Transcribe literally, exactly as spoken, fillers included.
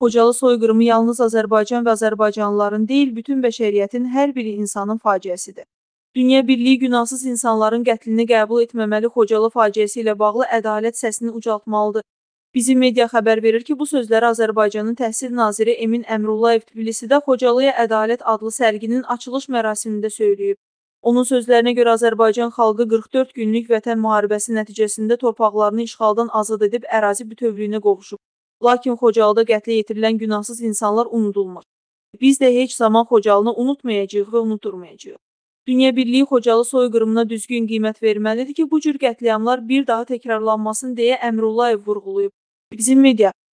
Xocalı soyqırımı yalnız Azərbaycan və azərbaycanlıların deyil, bütün bəşəriyyətin hər bir insanın faciəsidir. Dünya Birliyi günahsız insanların qətlini qəbul etməməli, Xocalı faciəsi ilə bağlı ədalət səsini ucaltmalıdır. Bizim media xəbər verir ki, bu sözləri Azərbaycanın Təhsil naziri Emin Əmrullayev Tbilisidə Xocalıya Ədalət adlı sərginin açılış mərasimində söyləyib. Onun sözlərinə görə Azərbaycan xalqı qırx dörd günlük vətən müharibəsi nəticəsində torpaqlarını işğaldan azad edib ərazi bütövlüyünə qovuşub. Lakin Xocalıda qətlə yetirilən günahsız insanlar unudulmur. Biz də heç zaman Xocalını unutmayacağıq və unuturmayacağıq. Dünya Birliyi Xocalı soyqırımına düzgün qiymət verməlidir ki, bu cür qətliamlar bir daha təkrarlanmasın deyə Əmrullayev vurğulayıb. Bizim media